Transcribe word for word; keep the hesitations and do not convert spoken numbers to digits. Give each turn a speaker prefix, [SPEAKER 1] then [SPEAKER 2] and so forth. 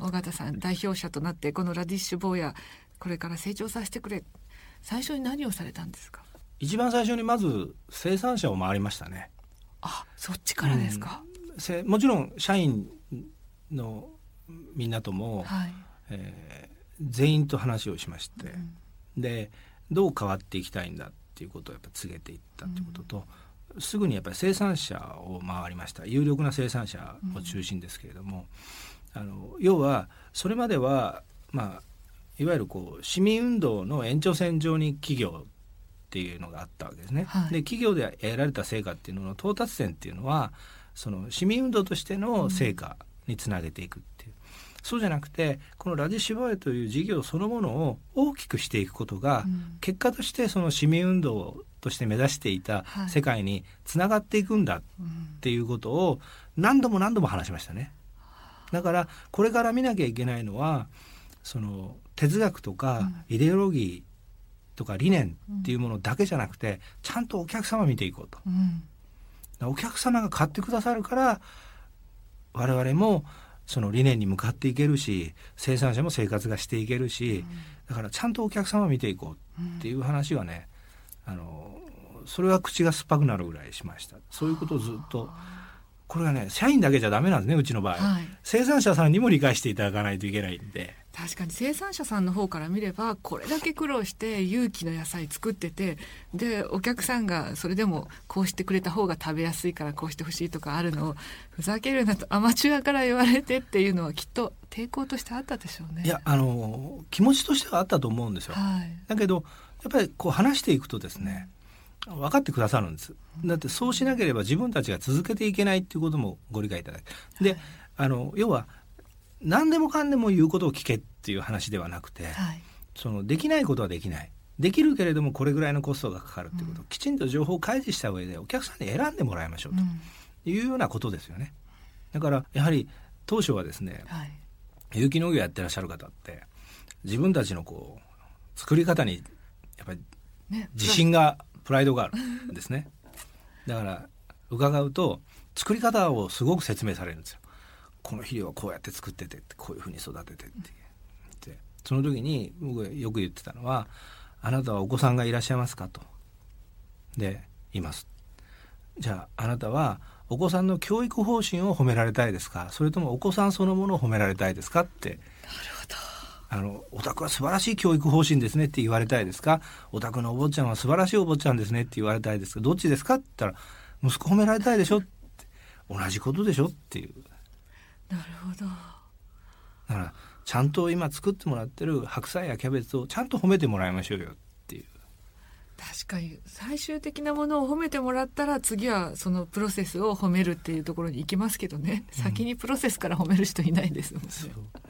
[SPEAKER 1] 尾形さん代表者となってこのラディッシュ坊やこれから成長させてくれ、最初に何をされたんですか？
[SPEAKER 2] 一番最初にまず生産者を回りましたね。
[SPEAKER 1] あ、そっちからですか。
[SPEAKER 2] うん、せもちろん社員のみんなとも、はい、えー、全員と話をしまして、うん、でどう変わっていきたいんだっていうことをやっぱ告げていったっていうことと、うん、すぐにやっぱり生産者を回りました。有力な生産者を中心ですけれども、うん、あの要はそれまでは、まあ、いわゆるこう市民運動の延長線上に企業っていうのがあったわけですね、はい、で企業で得られた成果っていうのの到達点っていうのはその市民運動としての成果につなげていくっていう、うん、そうじゃなくてこのラディッシュ坊やという事業そのものを大きくしていくことが、うん、結果としてその市民運動として目指していた世界につながっていくんだっていうことを何度も何度も話しましたね。だからこれから見なきゃいけないのはその哲学とかイデオロギーとか理念っていうものだけじゃなくて、ちゃんとお客様を見ていこうと、うん、お客様が買ってくださるから我々もその理念に向かっていけるし生産者も生活がしていけるし、うん、だからちゃんとお客様を見ていこうっていう話はね、うん、あのそれは口が酸っぱくなるぐらいしました。そういうことをずっと、これはね社員だけじゃダメなんですね、うちの場合、はい、生産者さんにも理解していただかないといけないんで。
[SPEAKER 1] 確かに生産者さんの方から見ればこれだけ苦労して有機の野菜作ってて、でお客さんがそれでもこうしてくれた方が食べやすいからこうしてほしいとかあるのをふざけるなとアマチュアから言われてっていうのはきっと抵抗としてあったでしょうね。
[SPEAKER 2] いやあの気持ちとしてはあったと思うんですよ、はい、だけどやっぱりこう話していくとですね、分かってくださるんです。だってそうしなければ自分たちが続けていけないっていうこともご理解いただく。で、はい、あの要は何でもかんでも言うことを聞けっていう話ではなくて、はい、そのできないことはできない、できるけれどもこれぐらいのコストがかかるっていうことを、うん、きちんと情報を開示した上でお客さんに選んでもらいましょうというようなことですよね。だからやはり当初はですね、はい、有機農業やってらっしゃる方って自分たちのこう作り方にやっぱり自信が、ね、プライドがあるんですね。だから伺うと作り方をすごく説明されるんですよ。この肥料はこうやって作っててこういうふうに育ててって、うん、その時に僕がよく言ってたのは、あなたはお子さんがいらっしゃいますかと。で、います。じゃああなたはお子さんの教育方針を褒められたいですか、それともお子さんそのものを褒められたいですかって。なるほど。あのお宅は素晴らしい教育方針ですねって言われたいですか、お宅のお坊ちゃんは素晴らしいお坊ちゃんですねって言われたいですか、どっちですかって言ったら息子褒められたいでしょって、同じことでしょっていう。
[SPEAKER 1] なるほど。
[SPEAKER 2] だからちゃんと今作ってもらってる白菜やキャベツをちゃんと褒めてもらいましょうよっていう。
[SPEAKER 1] 確かに最終的なものを褒めてもらったら次はそのプロセスを褒めるっていうところに行きますけどね、うん、先にプロセスから褒める人いないですもんね。